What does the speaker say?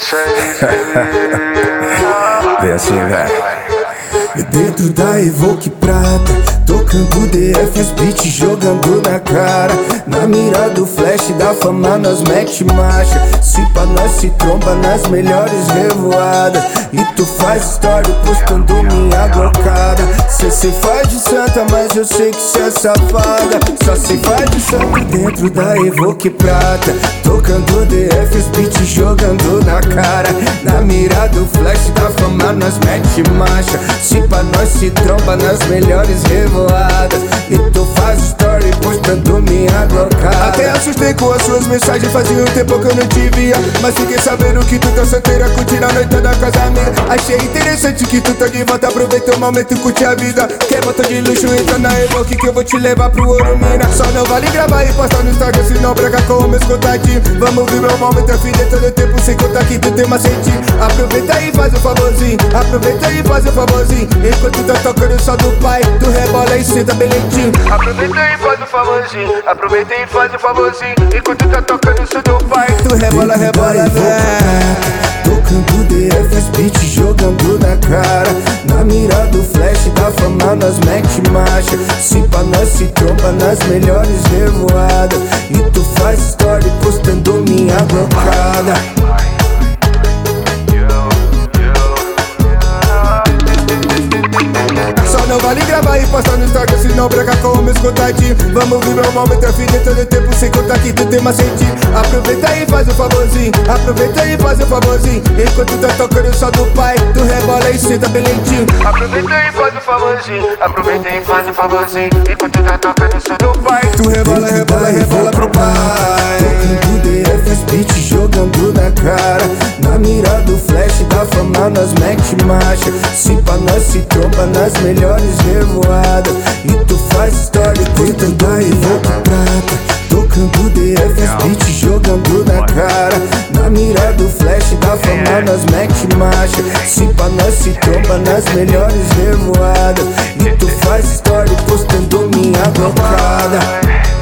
Vem assim, velho. E dentro da Evoque Prata, tocando DF, os beats jogando na cara. Na mira do flash da fama nós mete marcha. Se pá nós se tromba nas melhores revoadas. E tu faz story postando minha glocada. Cê se faz de santa, mas eu sei que cê é safada. Só se faz de santo dentro da Evoque Prata, tocando DF, os beats jogando na cara. Na mira do flash da fama nós mete marcha. Se pá nós se tromba nas melhores revoadas. E tu faz story postando minha glocada. Até assustei com as suas mensagens, fazia um tempo que eu não te via. Mas fiquei sabendo que tu tá solteira, curtindo a noite da casa minha. Achei interessante que tu tá de volta, aproveita o momento e curte a vida. Quer motor de luxo, entra na Evoque que eu vou te levar pro Ouro Mina. Só não vale gravar e postar no Instagram, senão brega com os meus contatinhos. Vamos viver o momento, a filha todo tempo sem contar que tu tem macete. Aproveita e faz o favorzinho, aproveita e faz o favorzinho. Enquanto tá tocando só do pai, tu rebola e senta bem lentinho. Aproveita e faz o favorzinho, aproveita e faz o favorzinho. Enquanto tá tocando só do pai, tu rebola, rebola, tocando DF, os beats jogando na cara. Na mira do flash da fama nós mete marcha. Se pá nós se tromba nas melhores revoadas. E tu faz story postando minha glocada. Não vale gravar e postar no Instagram, senão brega com os meus contatinhos. Vamos viver o momento, a vida todo tempo sem contar que tu tem macete. Aproveita e faz o favorzinho, aproveita e faz o favorzinho. Enquanto tá tocando só do pai, tu rebola e senta bem lentinho. Aproveita e faz o favorzinho, aproveita e faz o favorzinho. Enquanto tá tocando só do pai, tu rebola, rebola, rebola pro pai. Tocando DF, os beats jogando na cara. Na mira do flash da fama nós mete marcha. Se pá nós se tromba nas melhores revoadas. E tu faz story dentro da Evoque Prata, tocando DF, os beats jogando na cara. Na mira do flash da fama nós mete marcha. Se pá nós se tromba nas melhores revoadas. E tu faz story postando minha glocada.